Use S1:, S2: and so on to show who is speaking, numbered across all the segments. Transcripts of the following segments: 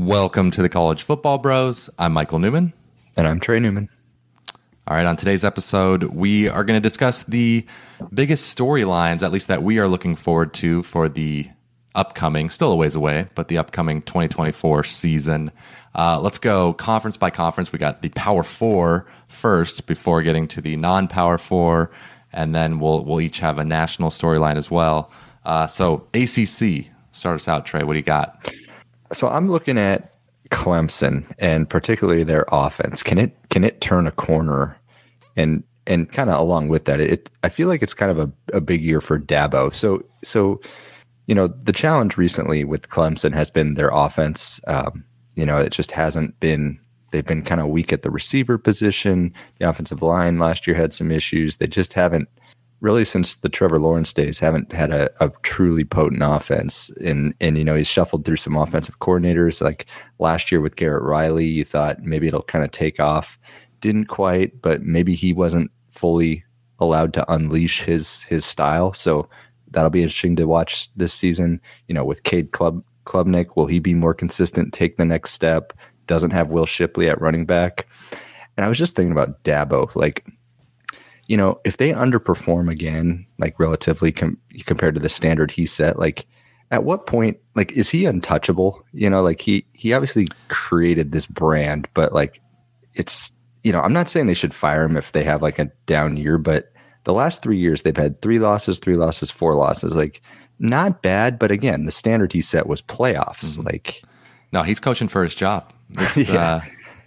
S1: Welcome to the College Football Bros. I'm Michael Newman.
S2: And I'm Trey Newman.
S1: All right, on today's episode, we are going to discuss the biggest storylines, at least that we are looking forward to for the upcoming, still a ways away, but the upcoming 2024 season. Let's go conference by conference. We got the Power Four first before getting to the non-Power Four, and then we'll each have a national storyline as well. So ACC, start us out, Trey. What do you got?
S2: So I'm looking at Clemson and particularly their offense. Can it turn a corner? And kind of along with that, I feel like it's kind of a big year for Dabo. So the challenge recently with Clemson has been their offense. It just hasn't been. They've been kind of weak at the receiver position. The offensive line last year had some issues. They just haven't really, since the Trevor Lawrence days, haven't had a truly potent offense. And he's shuffled through some offensive coordinators. Like last year with Garrett Riley, you thought maybe it'll kind of take off. Didn't quite, but maybe he wasn't fully allowed to unleash his style. So that'll be interesting to watch this season. With Cade Klubnik, will he be more consistent, take the next step? Doesn't have Will Shipley at running back. And I was just thinking about Dabo, if they underperform again, like relatively compared to the standard he set, at what point, is he untouchable? He obviously created this brand, but it's, I'm not saying they should fire him if they have a down year, but the last 3 years they've had 3 losses, 4 losses, not bad. But again, the standard he set was playoffs. Mm-hmm.
S1: No, he's coaching for his job. Yeah.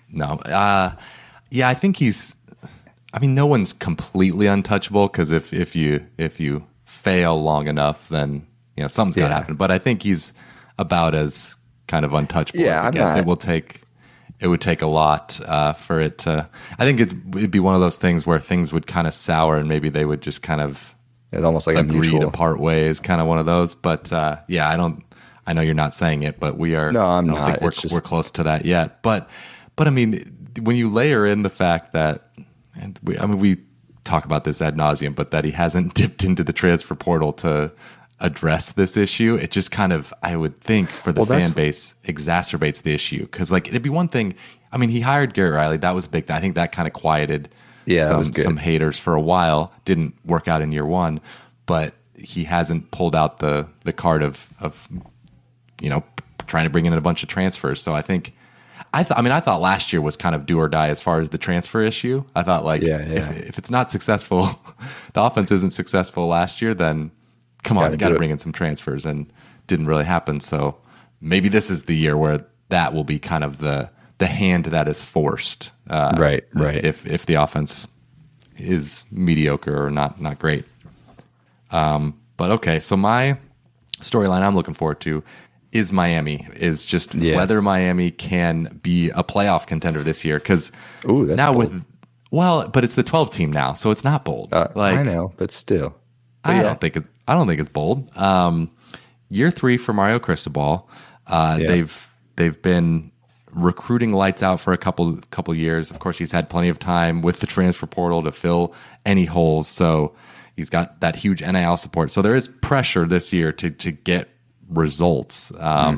S1: I think he's, no one's completely untouchable, because if you fail long enough, then something's got to happen. But I think he's about as kind of untouchable as it gets. It would take a lot for it to. I think it'd be one of those things where things would kind of sour, and maybe they would just kind of
S2: it's almost like
S1: agree to part ways. Kind of one of those. But I don't. I know you're not saying it, but we are.
S2: No, I'm not.
S1: I don't think we're close to that yet. But when you layer in the fact that. And we talk about this ad nauseum, but that he hasn't dipped into the transfer portal to address this issue, it just kind of, I would think, for the fan base, exacerbates the issue. Because it'd be one thing. He hired Garrett Riley. That was a big thing. I think that kind of quieted some haters for a while. Didn't work out in year one, but he hasn't pulled out the card of trying to bring in a bunch of transfers. So I think. I thought last year was kind of do or die as far as the transfer issue. I thought if it's not successful, the offense isn't successful last year, then come on, you got to bring in some transfers, and didn't really happen. So maybe this is the year where that will be kind of the hand that is forced.
S2: Right.
S1: If the offense is mediocre or not great. But okay, so my storyline I'm looking forward to is Miami, is just whether Miami can be a playoff contender this year. Because now
S2: bold.
S1: But it's the 12 team now, so it's not bold.
S2: I know, but still.
S1: I don't think it's bold. Year 3 for Mario Cristobal. They've been recruiting lights out for a couple years. Of course, he's had plenty of time with the transfer portal to fill any holes. So he's got that huge NIL support. So there is pressure this year to get results.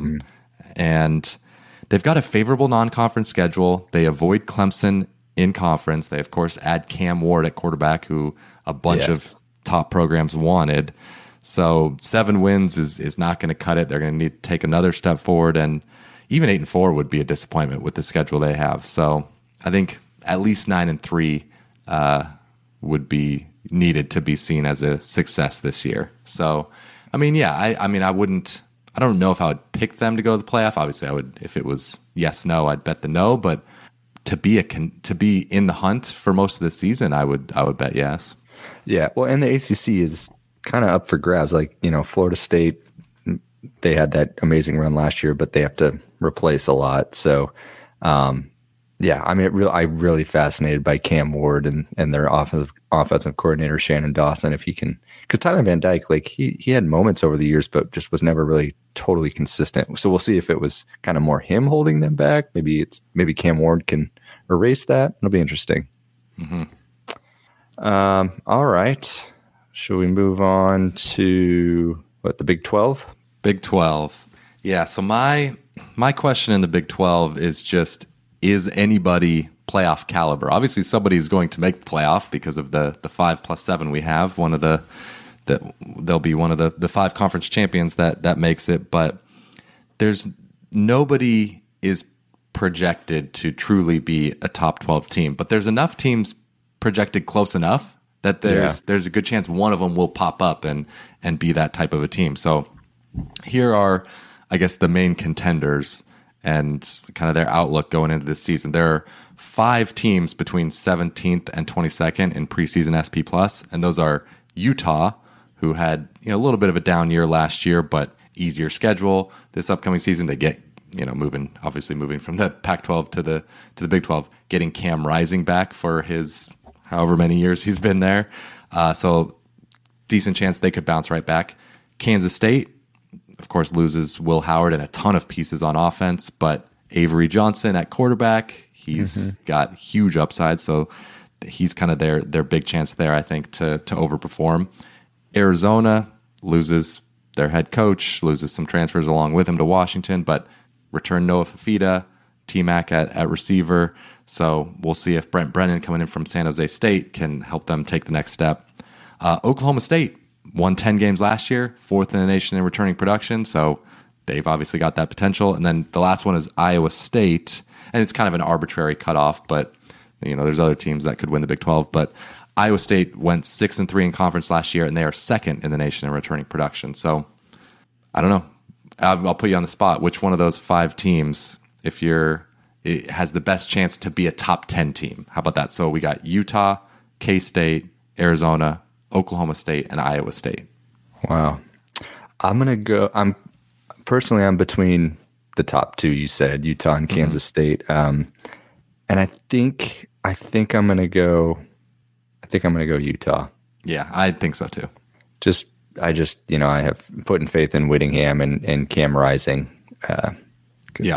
S1: And they've got a favorable non-conference schedule. They avoid Clemson in conference. They, of course, add Cam Ward at quarterback, who a bunch of top programs wanted. So 7 wins is not going to cut it. They're going to need to take another step forward. And even 8-4 would be a disappointment with the schedule they have. So I think at least 9-3 would be needed to be seen as a success this year. So I wouldn't. I don't know if I would pick them to go to the playoff. Obviously, I would. If it was yes, no, I'd bet the no. But to be in the hunt for most of the season, I would bet yes.
S2: Yeah, well, and the ACC is kind of up for grabs. Florida State, they had that amazing run last year, but they have to replace a lot. So, I'm really fascinated by Cam Ward and their offensive coordinator Shannon Dawson. If he can. Because Tyler Van Dyke, he had moments over the years, but just was never really totally consistent. So we'll see if it was kind of more him holding them back. Maybe Cam Ward can erase that. It'll be interesting.
S1: Mm-hmm.
S2: All right. Should we move on to the Big 12?
S1: Big 12. Yeah. So my my question in the Big 12 is just, is anybody playoff caliber? Obviously, somebody is going to make the playoff because of the 5+7 we have. They'll be one of the 5 conference champions that makes it. But there's nobody is projected to truly be a top 12 team. But there's enough teams projected close enough that there's a good chance one of them will pop up and be that type of a team. So here are, I guess, the main contenders and kind of their outlook going into this season. There are 5 teams between 17th and 22nd in preseason SP Plus, and those are Utah, who had a little bit of a down year last year, but easier schedule this upcoming season. They get moving from the Pac-12 to the Big 12, getting Cam Rising back for his however many years he's been there. So decent chance they could bounce right back. Kansas State, of course, loses Will Howard and a ton of pieces on offense, but Avery Johnson at quarterback, he's got huge upside. So he's kind of their big chance there, I think, to overperform. Arizona loses their head coach, loses some transfers along with him to Washington, but return Noah Fafita, T-Mac at receiver. So we'll see if Brent Brennan coming in from San Jose State can help them take the next step. Oklahoma State won 10 games last year, 4th in the nation in returning production. So they've obviously got that potential. And then the last one is Iowa State. And it's kind of an arbitrary cutoff, but there's other teams that could win the Big 12. But Iowa State went 6-3 in conference last year, and they are 2nd in the nation in returning production. So I don't know. I'll put you on the spot. Which one of those 5 teams, it has the best chance to be a top 10 team? How about that? So we got Utah, K-State, Arizona, Oklahoma State, and Iowa State.
S2: Wow. I'm between the top 2 you said, Utah and Kansas State. And I think I'm going to go Utah.
S1: Yeah, I think so too.
S2: I have put in faith in Whittingham and Cam Rising.
S1: Yeah.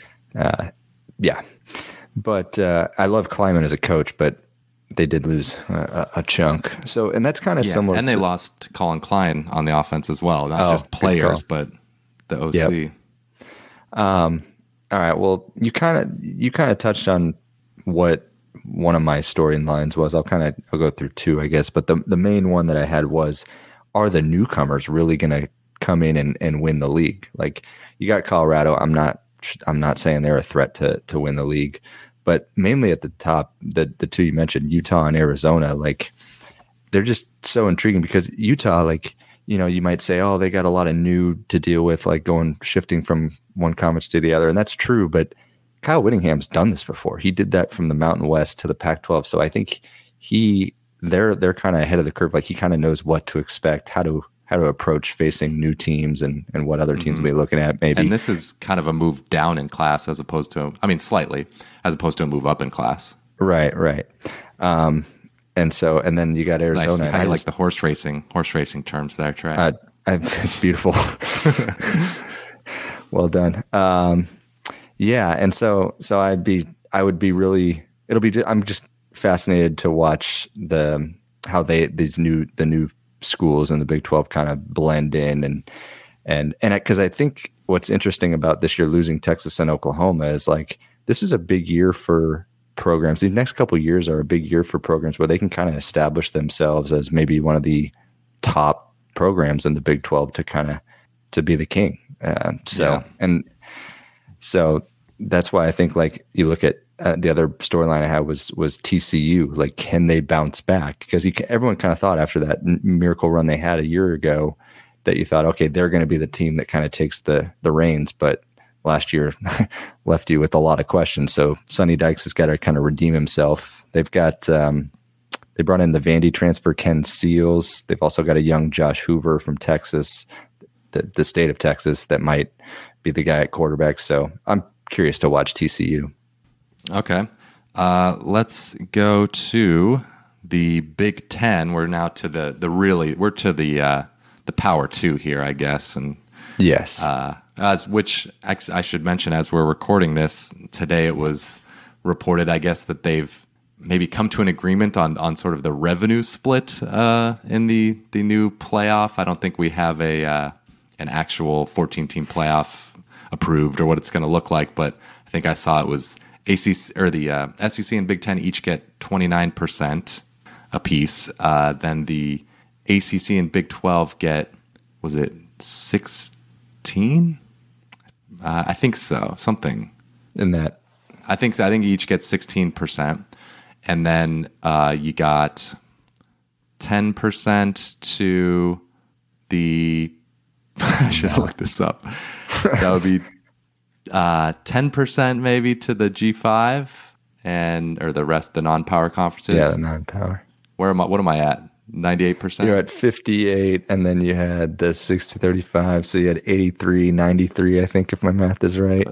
S2: But I love Kleiman as a coach, but they did lose a chunk. So, and that's kind of similar.
S1: And they lost Colin Klein on the offense as well. Not just players, but the OC.
S2: Yep. All right. Well, you kind of touched on what one of my storylines was. I'll go through 2, I guess. But the main one that I had was, are the newcomers really going to come in and win the league? Like, you got Colorado. I'm not saying they're a threat to win the league, but mainly at the top, the 2 you mentioned, Utah and Arizona, like, they're just so intriguing because Utah, like, you might say, oh, they got a lot of new to deal with, like shifting from one conference to the other. And that's true, but Kyle Whittingham's done this before. He did that from the Mountain West to the Pac-12. So I think they're kind of ahead of the curve. Like, he kind of knows what to expect, how to approach facing new teams and what other teams will be looking at maybe.
S1: And this is kind of a move down in class as opposed to, slightly, as opposed to a move up in class.
S2: Right. And then you got Arizona.
S1: Nice. I like the horse racing terms there, Trey.
S2: It's beautiful. Well done. Yeah. And so I'm just fascinated to watch how the new schools in the Big 12 kind of blend in and because I think what's interesting about this year losing Texas and Oklahoma is, like, this is a big year for programs. These next couple of years are a big year for programs where they can kind of establish themselves as maybe one of the top programs in the Big 12 to be the king. So that's why I think, like, you look at the other storyline I had was TCU. Like, can they bounce back? Because everyone kind of thought after that miracle run they had a year ago that you thought, okay, they're going to be the team that kind of takes the reins. But last year left you with a lot of questions. So Sonny Dykes has got to kind of redeem himself. They've got they brought in the Vandy transfer Ken Seals. They've also got a young Josh Hoover from Texas, the state of Texas, that might be the guy at quarterback. So I'm curious to watch TCU.
S1: Okay. Let's go to the Big Ten. We're now to the Power 2 here, I guess. And
S2: yes.
S1: Which I should mention, as we're recording this today, it was reported, I guess, that they've maybe come to an agreement on sort of the revenue split in the new playoff. I don't think we have an actual 14-team playoff approved or what it's going to look like. But I think I saw it was ACC or the SEC and Big Ten each get 29% apiece. Then the ACC and Big 12 get, was it 16? I think so. Something
S2: in that.
S1: I think so. I think you each get 16%. And then you got 10% to the, I should have looked this up. That would be 10% maybe to the G5 or the rest, the non-power conferences.
S2: Yeah, the non-power.
S1: What am I at? 98%?
S2: You're at 58, and then you had the 60-35, so you had 83, 93, I think, if my math is right.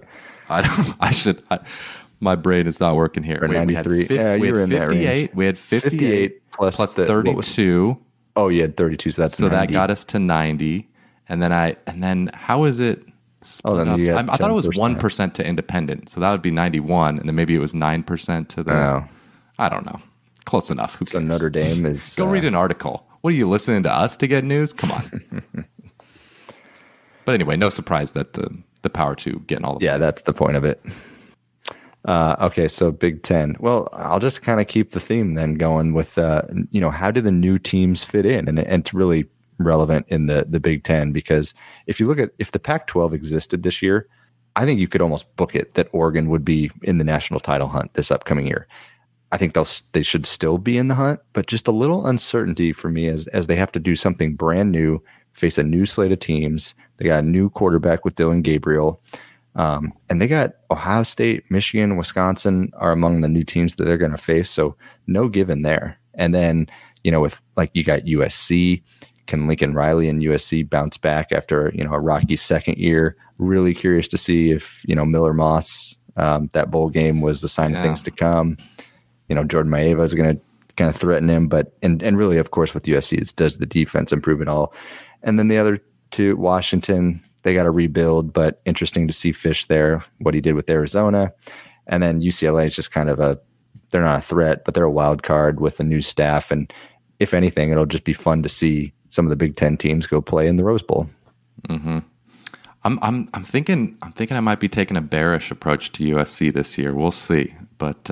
S1: My brain is not working here.
S2: Or 93.
S1: We had 58. We had 58 plus 32.
S2: You had 32, so that's 90.
S1: That got us to 90. And then how is it split up? I thought it was 1% to independent, so that would be 91, and then maybe it was 9% to the. I don't know. Close enough. Who cares?
S2: So Notre Dame is.
S1: Go read an article. What are you listening to us to get news? Come on. But anyway, no surprise that the Power 2 getting all the.
S2: Yeah, that's the point of it. Okay, so Big Ten. Well, I'll just kind of keep the theme then going with, how do the new teams fit in? And it's really relevant in the Big Ten, because if you look at, if the Pac-12 existed this year, I think you could almost book it that Oregon would be in the national title hunt this upcoming year. I think they should still be in the hunt, but just a little uncertainty for me as they have to do something brand new, face a new slate of teams. They got a new quarterback with Dylan Gabriel. And they got Ohio State, Michigan, Wisconsin are among the new teams that they're going to face. So no given there. And then, with you got USC, can Lincoln Riley and USC bounce back after, a rocky second year? Really curious to see if, Miller Moss, that bowl game was the sign of things to come. Jordan Maeva is going to kind of threaten him, but, and really, of course, with USC, it's does the defense improve at all? And then the other two, Washington, they got to rebuild, but interesting to see Fish there, what he did with Arizona. And then UCLA is just kind of they're not a threat, but they're a wild card with a new staff. And if anything, it'll just be fun to see some of the Big Ten teams go play in the Rose Bowl.
S1: Mm-hmm. I'm thinking I might be taking a bearish approach to USC this year. We'll see, but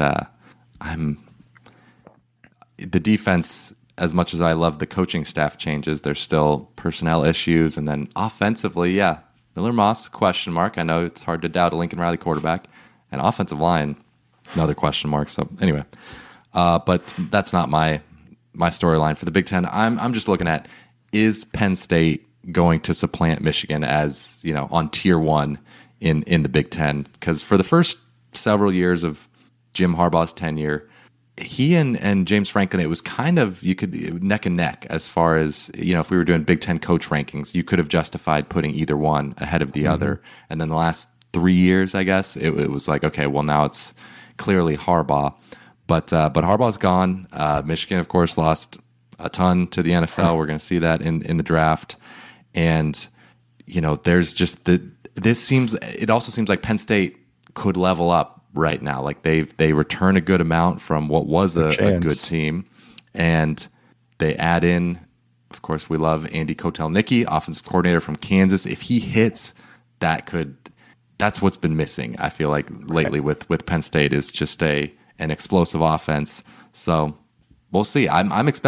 S1: the defense. As much as I love the coaching staff changes, there's still personnel issues. And then offensively, Miller Moss, question mark. I know it's hard to doubt a Lincoln Riley quarterback. And offensive line, another question mark. So anyway, but that's not my storyline for the Big Ten. I'm just looking at, is Penn State going to supplant Michigan as, on tier 1 in the Big Ten? Because for the first several years of Jim Harbaugh's tenure, he and James Franklin, it was kind of, you could neck and neck as far as, if we were doing Big Ten coach rankings, you could have justified putting either one ahead of the other. And then the last 3 years, I guess, it was like, okay, well, now it's clearly Harbaugh. But Harbaugh's gone. Michigan, of course, lost a ton to the NFL. We're going to see that in the draft. And, there's just it also seems like Penn State could level up right now. Like they return a good amount from what was a good team, and they add in, of course, we love Andy Kotelnicki, offensive coordinator from Kansas. If he hits, that's what's been missing, I feel like, lately with Penn State, is just an explosive offense. So we'll see. You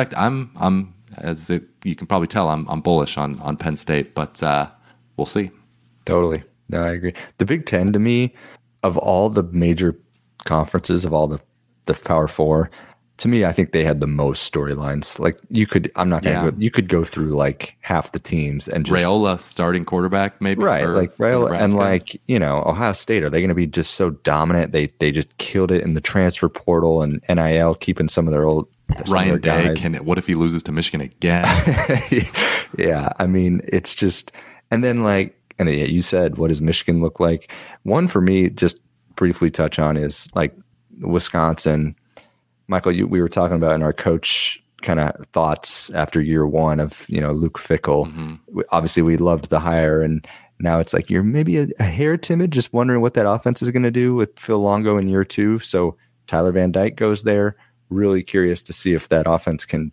S1: can probably tell, I'm bullish on Penn State, but we'll see.
S2: Totally. No, I agree. The Big Ten, to me, of all the major conferences, of all the Power Four, to me, I think they had the most storylines. Like you could go through like half the teams and just
S1: Raiola starting quarterback, maybe,
S2: right? Like Raiola and Ohio State, are they going to be just so dominant? They just killed it in the transfer portal and NIL, keeping some of their old
S1: Ryan Day. What if he loses to Michigan again?
S2: Yeah, I mean, it's just, and then you said, what does Michigan look like? One for me, just briefly touch on, is like Wisconsin. Michael, we were talking about in our coach kind of thoughts after year one of, Luke Fickell. Mm-hmm. Obviously, we loved the hire, and now it's like you're maybe a hair timid, just wondering what that offense is going to do with Phil Longo in year 2. So Tyler Van Dyke goes there. Really curious to see if that offense can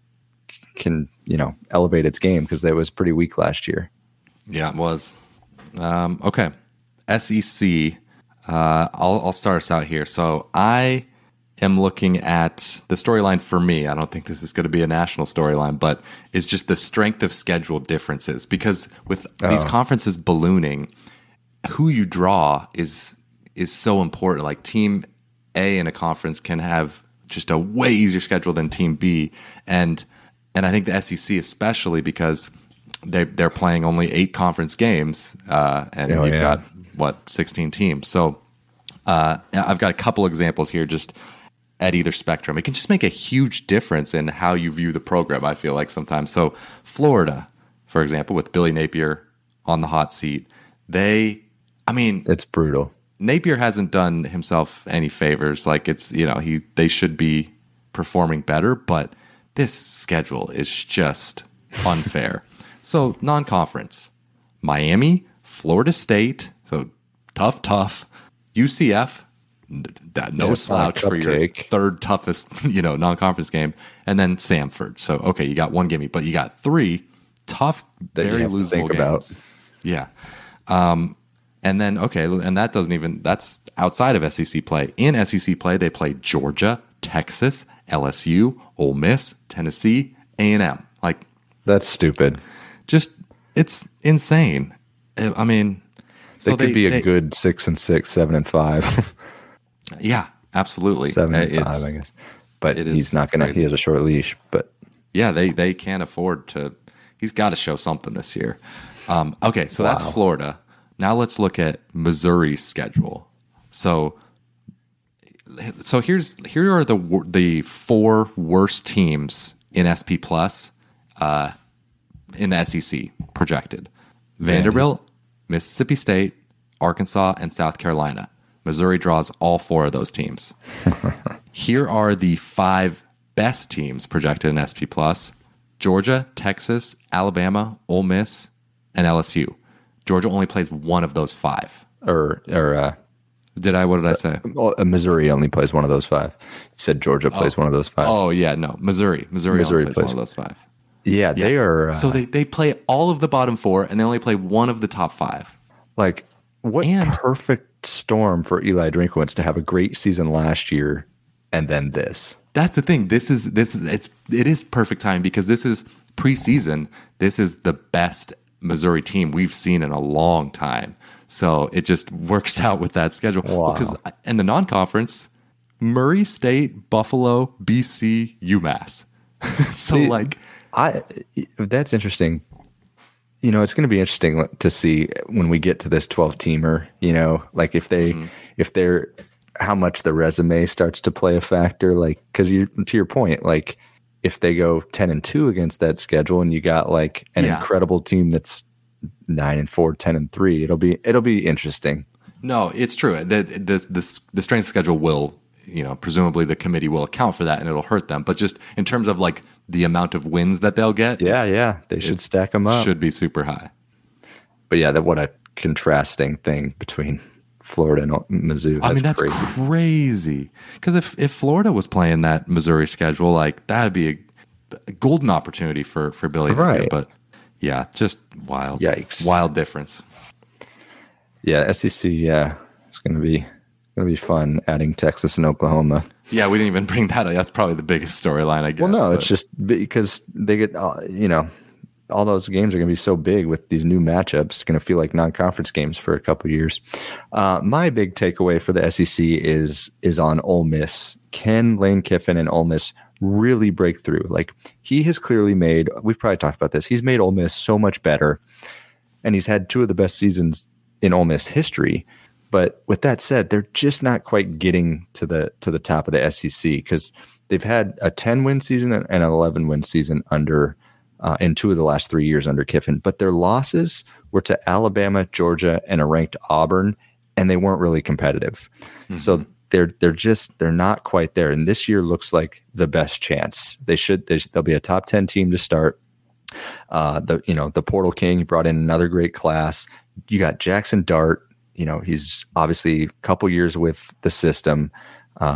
S2: elevate its game, because that was pretty weak last year.
S1: Yeah, it was. Okay. SEC, I'll start us out here. So I am looking at the storyline for me. I don't think this is going to be a national storyline, but it's just the strength of schedule differences. Because with these conferences ballooning, who you draw is so important. Like Team A in a conference can have just a way easier schedule than Team B, and I think the SEC especially, because they're playing only 8 conference games, and you've got 16 teams. So I've got a couple examples here just at either spectrum. It can just make a huge difference in how you view the program, I feel like sometimes. So Florida, for example, with Billy Napier on the hot seat, it's
S2: brutal.
S1: Napier hasn't done himself any favors. Like they should be performing better, but this schedule is just unfair. So non-conference, Miami, Florida State, so tough. UCF, no slouch for your third toughest, non-conference game, and then Samford. So okay, you got one gimme, but you got 3 tough, very losable games. Yeah. And then, and that's outside of SEC play. In SEC play, they play Georgia, Texas, LSU, Ole Miss, Tennessee, A&M. Like,
S2: that's stupid.
S1: Just, it's insane. I mean,
S2: they could be a good 6-6, 7-5.
S1: Yeah, absolutely.
S2: 7-5, I guess. But he's not going to, he has a short leash, but.
S1: Yeah, they can't afford to, he's got to show something this year. Okay, so that's Florida. Now let's look at Missouri's schedule. So here are the 4 worst teams in SP Plus in the SEC projected: Vanderbilt, Mississippi State, Arkansas, and South Carolina. Missouri draws all 4 of those teams. Here are the 5 best teams projected in SP Plus: Georgia, Texas, Alabama, Ole Miss, and LSU. Georgia only plays one of those 5.
S2: What did I say? Well, Missouri only plays one of those 5. You said Georgia plays one of those 5.
S1: Oh yeah, no, Missouri only plays one of those 5.
S2: Yeah, they are.
S1: So they play all of the bottom 4, and they only play one of the top 5.
S2: Like, what perfect storm for Eli Drinkwitz to have a great season last year, and then this.
S1: That's the thing. It is perfect time, because this is preseason. This is the best Missouri team we've seen in a long time. So it just works out with that schedule.
S2: Wow.
S1: Because in the non-conference, Murray State, Buffalo, BC, UMass.
S2: That's interesting. It's going to be interesting to see when we get to this 12-teamer, like if they're how much the resume starts to play a factor, like, because to your point, like, if they go 10-2 against that schedule, and you got like an incredible team that's 9-4, 10-3, it'll be interesting.
S1: No, it's true. The strength schedule will, presumably the committee will account for that, and it'll hurt them. But just in terms of like the amount of wins that they'll get,
S2: they should stack them up.
S1: Should be super high.
S2: But yeah, what a contrasting thing between Florida and Mizzou.
S1: That's crazy. Because if Florida was playing that Missouri schedule, like, that'd be a golden opportunity for Billy.
S2: Right.
S1: But yeah, just wild.
S2: Yikes.
S1: Wild difference.
S2: Yeah, SEC. Yeah, it's gonna be fun adding Texas and Oklahoma.
S1: Yeah, we didn't even bring that up. That's probably the biggest storyline, I guess.
S2: Well, no, it's just because they get all those games are going to be so big with these new matchups. It's going to feel like non-conference games for a couple of years. My big takeaway for the SEC is on Ole Miss. Can Lane Kiffin and Ole Miss really break through? Like, he has clearly we've probably talked about this, he's made Ole Miss so much better, and he's had 2 of the best seasons in Ole Miss history. But with that said, they're just not quite getting to the top of the SEC, because they've had a 10-win season and an 11-win season under in 2 of the last 3 years under Kiffin. But their losses were to Alabama, Georgia, and a ranked Auburn, and they weren't really competitive. Mm-hmm. So they're not quite there. And this year looks like the best chance. They'll be a top 10 team to start. The Portal King, you brought in another great class. You got Jackson Dart. He's obviously a couple years with the system.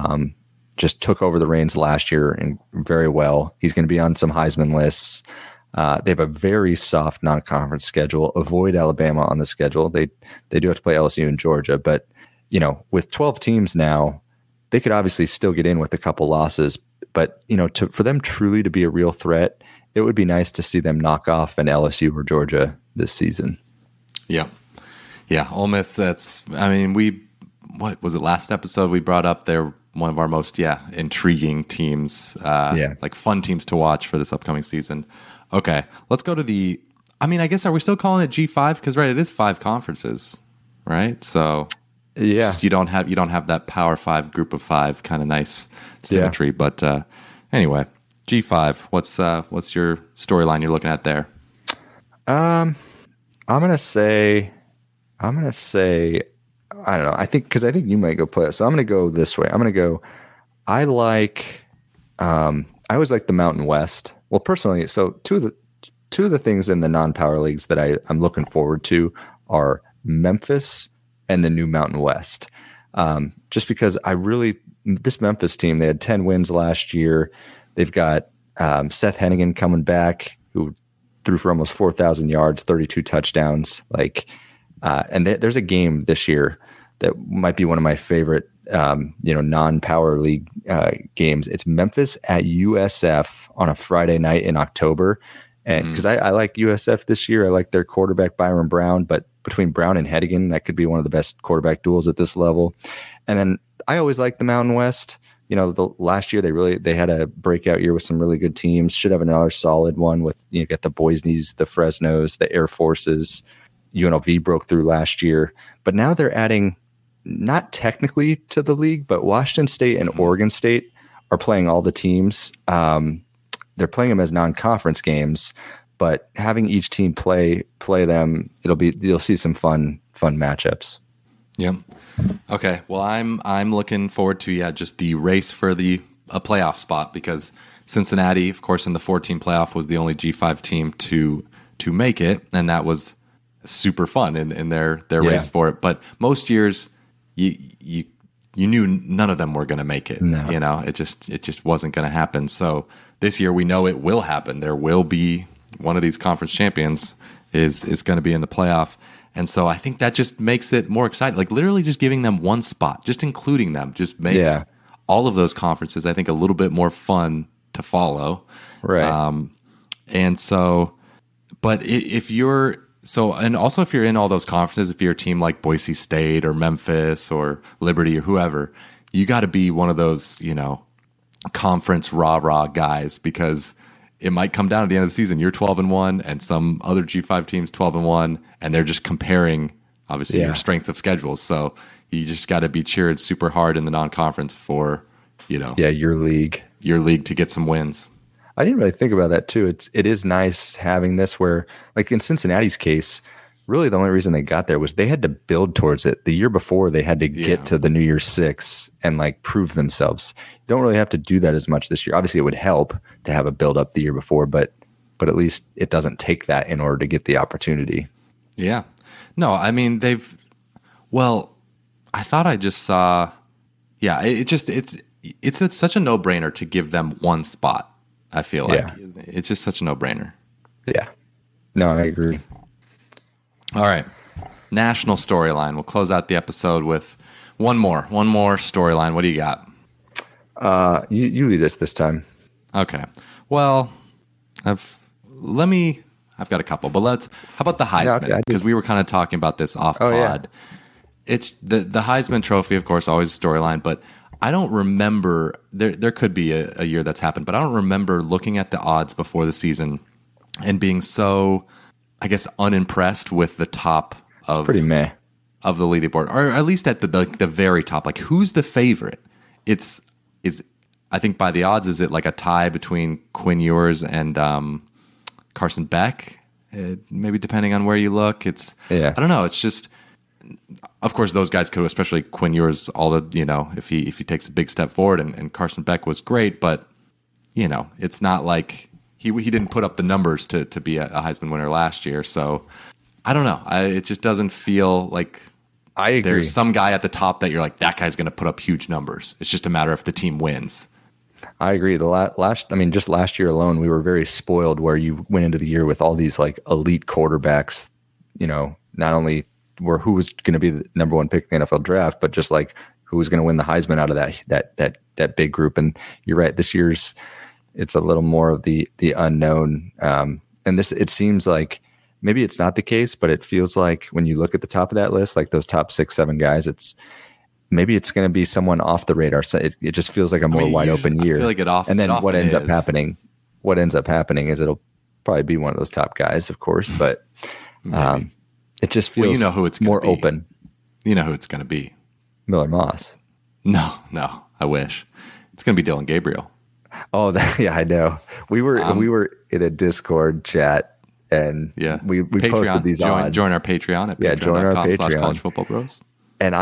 S2: Just took over the reins last year and very well. He's going to be on some Heisman lists. They have a very soft non-conference schedule. Avoid Alabama on the schedule. They do have to play LSU and Georgia, but with 12 teams now, they could obviously still get in with a couple losses. But for them truly to be a real threat, it would be nice to see them knock off an LSU or Georgia this season.
S1: Yeah. Ole Miss. What was it? Last episode we brought up they're one of our most intriguing teams, like fun teams to watch for this upcoming season. Okay, let's go to I guess are we still calling it G5? Because it is 5 conferences, right? So you don't have that Power 5 group of 5 kind of nice symmetry. But anyway, G5. What's your storyline you're looking at there?
S2: I'm gonna say I don't know. I think you might go play it. So I'm going to go this way. I'm going to go. I always like the Mountain West. Well, personally, so two of the things in the non-power leagues that I'm looking forward to are Memphis and the new Mountain West. Just because this Memphis team, they had 10 wins last year. They've got Seth Hennigan coming back, who threw for almost 4,000 yards, 32 touchdowns. And there's a game this year that might be one of my favorite, non-power league games. It's Memphis at USF on a Friday night in October. And because I like USF this year, I like their quarterback Byron Brown, but between Brown and Hennigan, that could be one of the best quarterback duels at this level. And then I always like the Mountain West. The last year they had a breakout year with some really good teams. Should have another solid one with get the Boise's, the Fresnos, the Air Forces. UNLV broke through last year, but now they're adding, not technically to the league, but Washington State and Oregon State are playing all the teams. They're playing them as non-conference games, but having each team play them, you'll see some fun matchups.
S1: Yep. Okay. Well, I'm looking forward to just the race for a playoff spot, because Cincinnati, of course, in the 14 playoff was the only G5 team to make it, and that was super fun in their race for it. But most years you knew none of them were going to make it. No. It just wasn't going to happen. So this year we know it will happen. There will be one of these conference champions is going to be in the playoff. And so I think that just makes it more exciting. Like literally just giving them one spot, just including them, just makes all of those conferences, I think, a little bit more fun to follow.
S2: Right.
S1: And so, but if you're in all those conferences, if you're a team like Boise State or Memphis or Liberty or whoever, you got to be one of those, conference rah-rah guys, because it might come down at the end of the season. You're 12-1 and some other G5 teams 12-1, and they're just comparing, obviously, your strengths of schedules. So you just got to be cheered super hard in the non-conference for,
S2: your league
S1: to get some wins.
S2: I didn't really think about that too. It is nice having this where, like in Cincinnati's case, really the only reason they got there was they had to build towards it. The year before, they had to get to the New Year's Six and prove themselves. You don't really have to do that as much this year. Obviously, it would help to have a build up the year before, but at least it doesn't take that in order to get the opportunity.
S1: Yeah. No, I mean I thought I just saw. Yeah, it's such a no-brainer to give them one spot. I feel like it's just such a no-brainer.
S2: Yeah. No, I agree.
S1: All right. National storyline. We'll close out the episode with one more storyline. What do you got?
S2: You lead us this time.
S1: Okay. Well, I've got a couple, but how about the Heisman? Because we were kind of talking about this off pod. Yeah. It's the Heisman Trophy, of course, always a storyline, but I don't remember, there could be a year that's happened, but I don't remember looking at the odds before the season and being so, I guess, unimpressed with the top of
S2: pretty meh
S1: of the leaderboard, or at least at the very top. Like, who's the favorite? I think by the odds, is it like a tie between Quinn Ewers and Carson Beck? Maybe depending on where you look. I don't know. It's just, of course, those guys could, especially Quinn Ewers, if he takes a big step forward, and Carson Beck was great, but it's not like he didn't put up the numbers to be a Heisman winner last year. So I don't know. It just doesn't feel like
S2: I agree.
S1: There's some guy at the top that you're like, that guy's going to put up huge numbers. It's just a matter if the team wins.
S2: I agree. The just last year alone, we were very spoiled where you went into the year with all these like elite quarterbacks, not only who was going to be the number one pick in the NFL draft, but just like who was going to win the Heisman out of that big group. And you're right. This year's, it's a little more of the unknown. And it seems like maybe it's not the case, but it feels like when you look at the top of that list, like those top 6-7 guys, maybe it's going to be someone off the radar. So it just feels like a more wide open year.
S1: I feel like
S2: and then what ends up happening is it'll probably be one of those top guys, of course, but it just feels
S1: who it's
S2: more open.
S1: You know who it's going to be.
S2: Miller Moss.
S1: No, I wish. It's going to be Dylan Gabriel.
S2: Oh, yeah, I know. We were in a Discord chat, and we posted these odds.
S1: Join our Patreon at patreon.com/collegefootballbros.
S2: And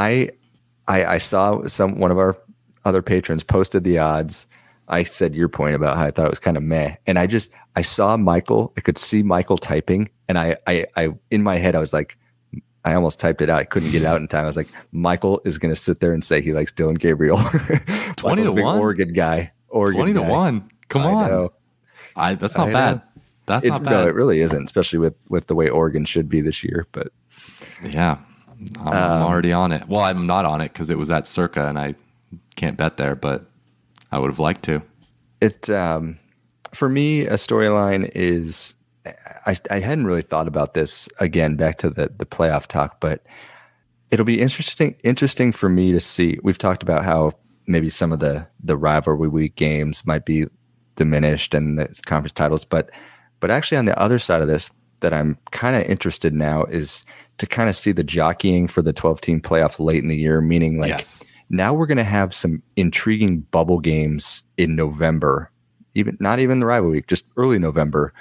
S2: I saw one of our other patrons posted the odds. I said your point about how I thought it was kind of meh, and I saw Michael. I could see Michael typing, and I in my head I was like, I almost typed it out. I couldn't get it out in time. I was like, Michael is going to sit there and say he likes Dylan Gabriel.
S1: 20-1,
S2: Oregon guy.
S1: 20-1. Come on, that's not bad. That's not bad. No,
S2: it really isn't, especially with the way Oregon should be this year. But
S1: yeah, I'm already on it. Well, I'm not on it because it was at Circa, and I can't bet there, but I would have liked to.
S2: It for me, a storyline is I hadn't really thought about this, again, back to the playoff talk, but it'll be interesting for me to see. We've talked about how maybe some of the rivalry week games might be diminished and the conference titles, but actually on the other side of this that I'm kind of interested now is to kind of see the jockeying for the 12-team playoff late in the year, meaning like now we're going to have some intriguing bubble games in November, not even the rivalry week, just early November,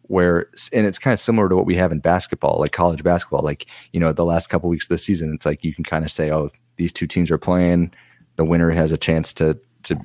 S2: and it's kind of similar to what we have in basketball, like college basketball, like, the last couple of weeks of the season, it's like you can kind of say, oh, these two teams are playing, the winner has a chance to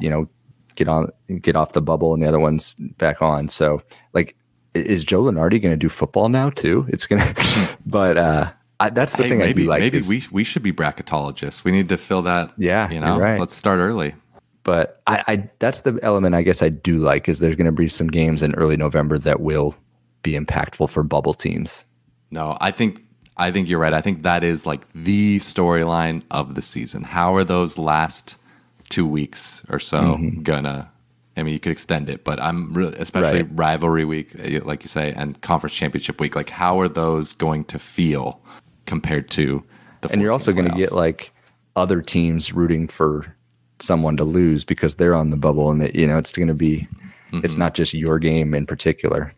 S2: get off the bubble and the other one's back on. So like, is Joe Lunardi going to do football now too? It's going to, but that's the thing.
S1: Maybe,
S2: I do like.
S1: Maybe we should be bracketologists. We need to fill that.
S2: Yeah, you're right.
S1: Let's start early.
S2: But I that's the element I guess I do like is there's going to be some games in early November that will be impactful for bubble teams.
S1: No, I think you're right. I think that is like the storyline of the season. How are those last 2 weeks or so gonna? I mean, you could extend it, but I'm really, especially rivalry week, like you say, and conference championship week. Like, how are those going to feel compared to the?
S2: And you're also going to get like other teams rooting for someone to lose because they're on the bubble, and it's going to be. It's not just your game in particular.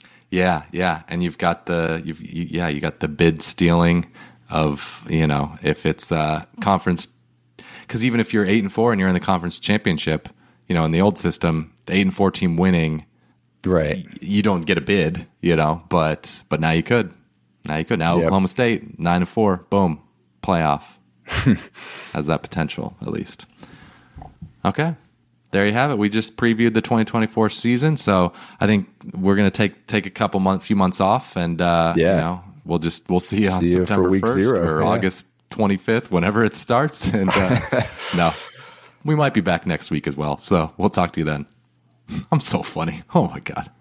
S1: Yeah, and you've got you got the bid stealing of if it's conference, because even if you're 8-4 and you're in the conference championship. In the old system, the 8-4 team winning,
S2: right?
S1: You don't get a bid, but now you could. Now Oklahoma State 9-4, boom, playoff has that potential at least. Okay, there you have it. We just previewed the 2024 season, so I think we're gonna take a few months off, and we'll see you on September 1st or August 25th, whenever it starts, and no. We might be back next week as well, so we'll talk to you then. I'm so funny. Oh, my God.